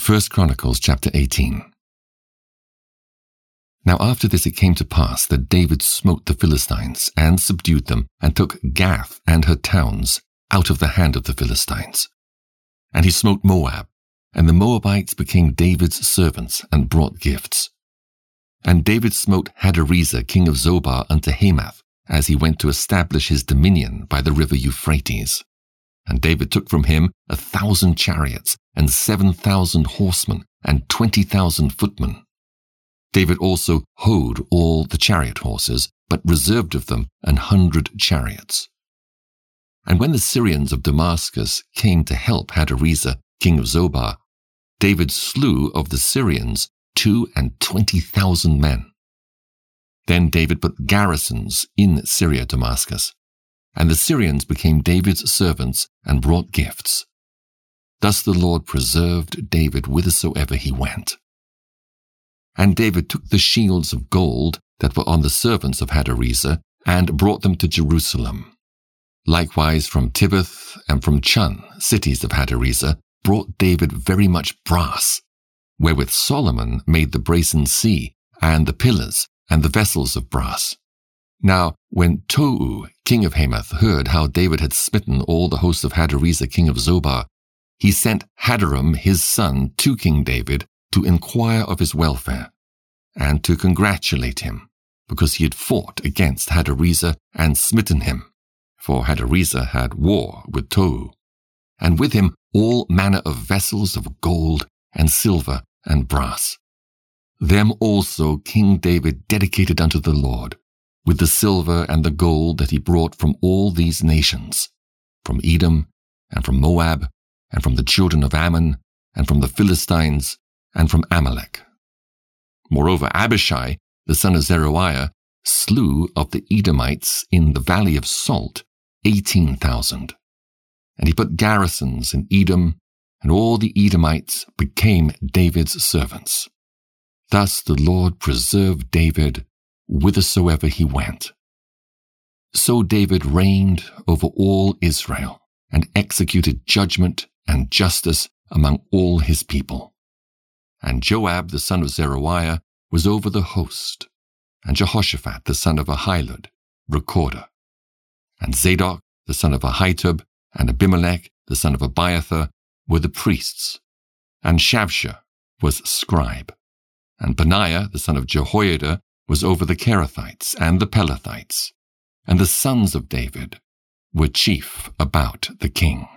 1 Chronicles chapter 18. Now after this it came to pass that David smote the Philistines, and subdued them, and took Gath and her towns out of the hand of the Philistines. And he smote Moab, and the Moabites became David's servants, and brought gifts. And David smote Hadarezer king of Zobah unto Hamath, as he went to establish his dominion by the river Euphrates. And David took from him 1,000 chariots, and 7,000 horsemen, and 20,000 footmen. David also houghed all the chariot horses, but reserved of them 100 chariots. And when the Syrians of Damascus came to help Hadarezer king of Zobah, David slew of the Syrians 22,000 men. Then David put garrisons in Syria Damascus, and the Syrians became David's servants and brought gifts. Thus the Lord preserved David whithersoever he went. And David took the shields of gold that were on the servants of Hadarezer, and brought them to Jerusalem. Likewise from Tibbath and from Chun, cities of Hadarezer, brought David very much brass, wherewith Solomon made the brazen sea, and the pillars, and the vessels of brass. Now when Tou, king of Hamath, heard how David had smitten all the host of Hadarezer king of Zobah, he sent Hadaram his son to King David, to inquire of his welfare, and to congratulate him, because he had fought against Hadarezer and smitten him, for Hadarezer had war with Tou, and with him all manner of vessels of gold and silver and brass. Them also King David dedicated unto the Lord, with the silver and the gold that he brought from all these nations, from Edom, and from Moab, and from the children of Ammon, and from the Philistines, and from Amalek. Moreover, Abishai, the son of Zeruiah, slew of the Edomites in the valley of Salt 18,000. And he put garrisons in Edom, and all the Edomites became David's servants. Thus the Lord preserved David whithersoever he went. So David reigned over all Israel, and executed judgment and justice among all his people. And Joab the son of Zeruiah was over the host, and Jehoshaphat the son of Ahilud, recorder. And Zadok the son of Ahitub, and Abimelech the son of Abiathar were the priests, and Shavsha was scribe. And Benaiah the son of Jehoiada was over the Kerethites and the Pelethites, and the sons of David were chief about the king.